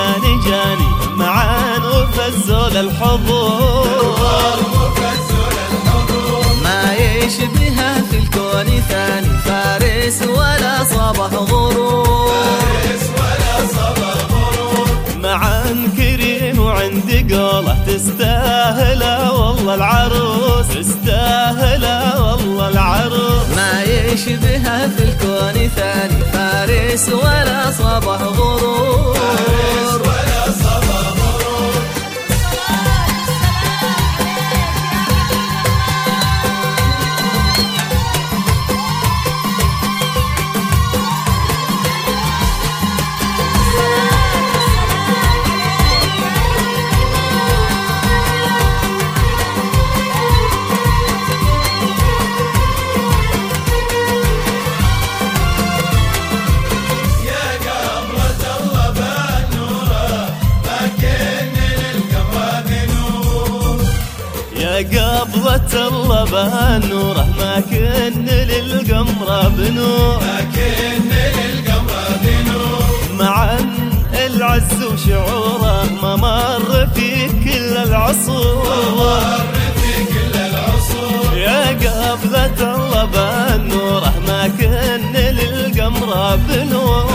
جاني معا وفزوا للحضور ما يشبهه في الكون ثاني فارس ولا صبه غرور معا كريم وعندي قوله تستاهله والله العروس تستاهله والله العروس ما يشبهه في الكون ثاني فارس ولا صبه غرور قبضة الله بهالنوره ما كن للقمرة بنور معا العز وشعوره ما مر في كل العصور يا قبضة الله بهالنوره ما كن للقمرة بنور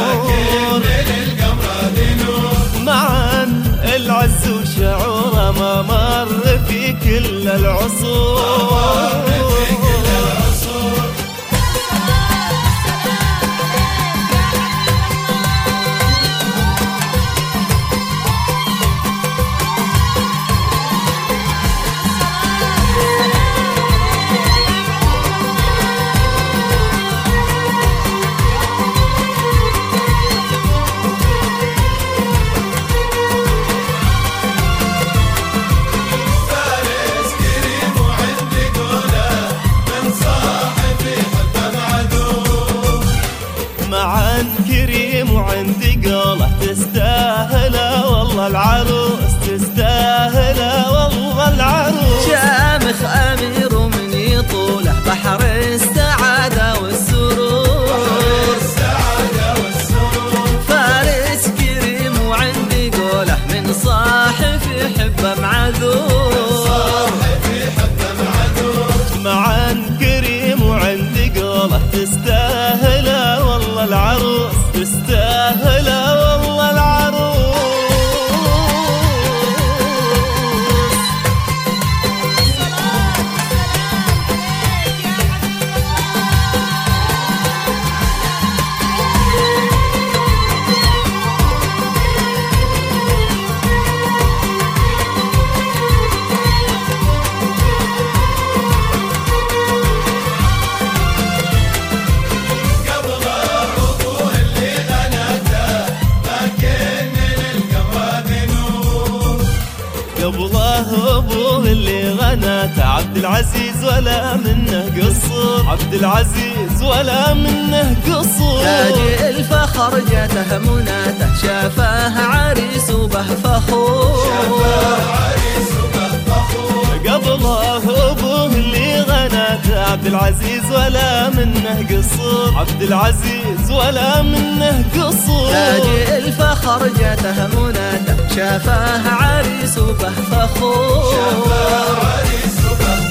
معا العز وشعوره ما مر في كل العصور معا كريم وعندي قوله تستاهله والله العروس تستاهله والله العروس شامخ أمير من يطوله بحر السعادة والسرور فارس كريم وعندي قوله من صاحب يحبه معذور معا كريم وعندي قوله تستاهله والله العروس تستاهله والله العروس قبله ابوه اللي غناته عبد العزيز ولا منه قصور عبد العزيز ولا منه قصور تاج الفخر جاته مناته شافاه عريس وبه فخور قبله ابوه اللي غناته عبد العزيز ولا منه قصور عبد العزيز ولا منه قصور تاج الفخر جاته مناته شافاه عريس وبه فخور